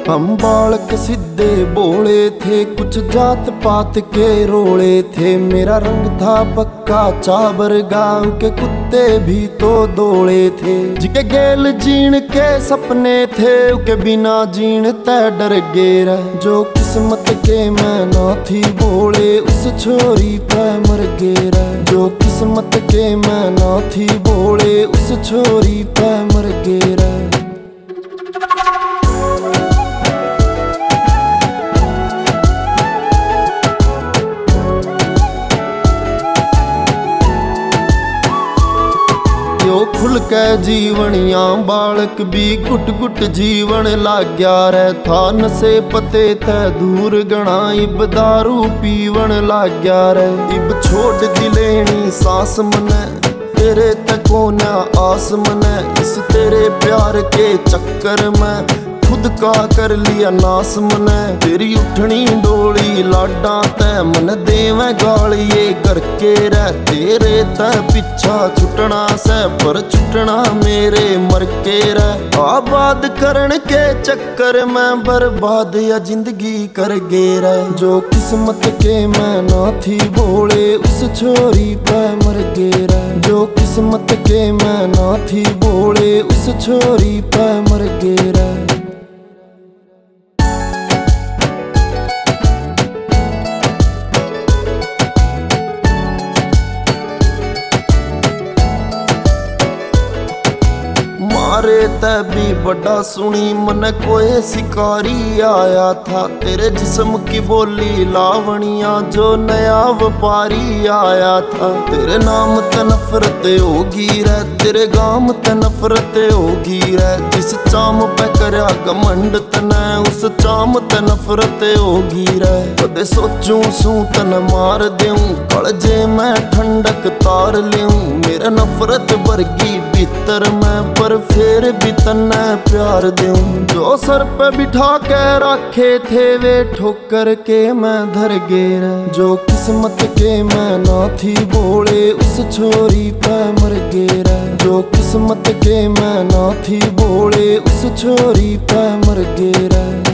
हम बालक सीधे बोले थे, कुछ जात पात के रोले थे। मेरा रंग था पक्का चाबर, गांव के कुत्ते भी तो दौड़े थे। जिके गेल जीण के सपने थे, उके बिना जीण तय डर गेरा। जो किस्मत के मैं ना थी बोले, उस छोरी पे मर गेरा। जो किस्मत के मैं ना थी बोले, उस छोरी पे मर गेरा। यो खुल के जीवनिया बालक भी गुट गुट जीवन लाग गया रे। था नशे पते ते दूर गणा, इब दारू पीवन लाग गया रे। इब छोड़ दिलेनी सांस मने, तेरे ते कोन्या आस मने। इस तेरे प्यार के चक्कर में खुद का कर लिया नास मने। तेरी उठनी डोली लाडा ते मन देवे गालिए करके रह। तेरे ते पीछा छुटना से पर छुटना मेरे मर के रह। आबाद करन के चक्कर में बर्बाद या जिंदगी कर गेरा। जो किस्मत के मैं ना थी बोले, उस छोरी पे मर गेरा। जो किस्मत के मैं ना थी बोले, उस छोरी पे मर गेरा। मारे तभी बड़ा सुनी मन कोई शिकारी आया था। तेरे जिस्म की बोली लावणिया जो नया व्यापारी आया था। तेरे नाम ते नफरत होगी रे, तेरे गाम ते नफरत होगी रे। जिस चाम पे करया घमंड तने, उस चाम ते नफरत होगी रे। कदे सोचूं सू तने मार दूं, कलजे मैं ठंडक तार लूं। मेरा नफरत बरगी भीतर में, पर फिर भी तन्ने प्यार दूं। जो सर पे बिठा के रखे थे, वे ठोकर के मैं धर गेरा। जो किस्मत के मैं ना थी बोले, उस छोरी पे मर गेरा। जो किस्मत के मैं ना थी बोले, उस छोरी पे मर गेरा।